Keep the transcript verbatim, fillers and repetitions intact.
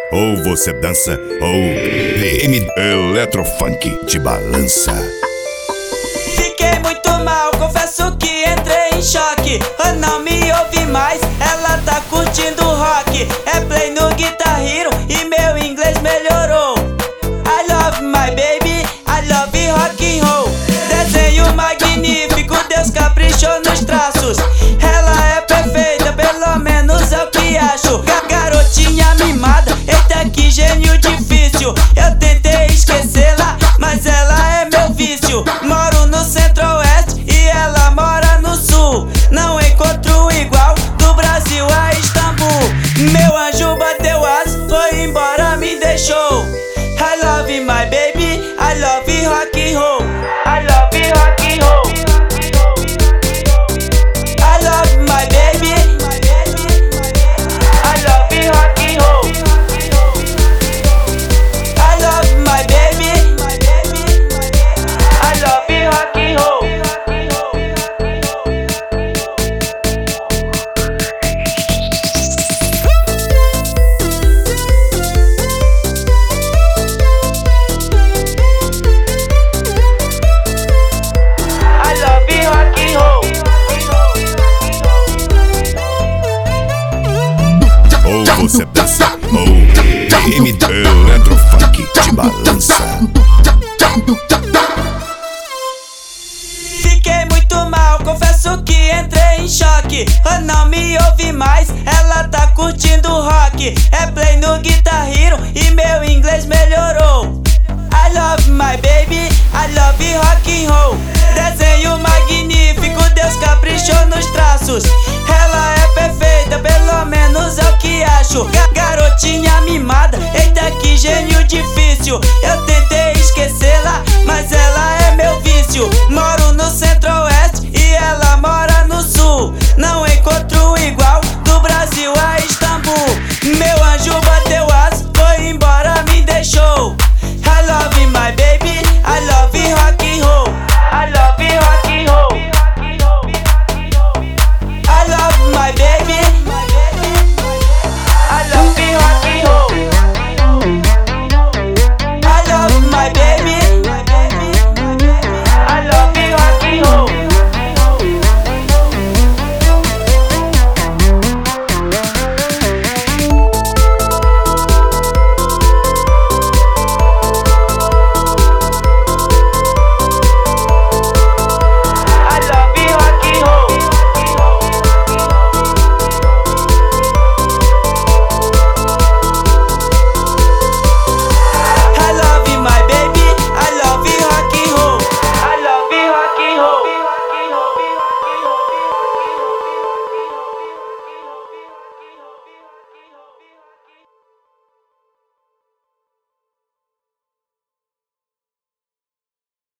Ou você dança, ou B M Eletrofunk te balança. Fiquei muito mal, confesso que entrei em choque. Eu não me ouvi mais, ela tá curtindo rock. É play no Guitar Hero e meu inglês melhorou. I love my baby, I love rock and roll. Desenho magnífico, Deus caprichou nos traços. Ela é perfeita, pelo menos é o que acho. Garotinha mimada, eita que gênio difícil. Eu tentei esquecê-la, mas ela é meu vício. Moro no centro-oeste e ela mora no sul. Não encontro igual do Brasil a Istambul. Meu anjo bateu as, foi embora, me deixou. I love my baby, I love rock and roll. I love rock and roll. I love my baby, I love rock and roll. I love my baby, I love rock and roll. Ou você dança, ou B M Eletrofunk te balança. Fiquei muito mal, confesso que entrei em choque. Eu não me ouvi mais, ela tá curtindo rock. É play no Guitar Hero e meu inglês melhorou. I love my baby, I love rock and roll. Desenho magnífico, Deus caprichou nos traços. Ela é perfeita, pelo menos é o que acho. Garotinha mimada, eita que gênio difícil. Eu tentei esquecê-la, mas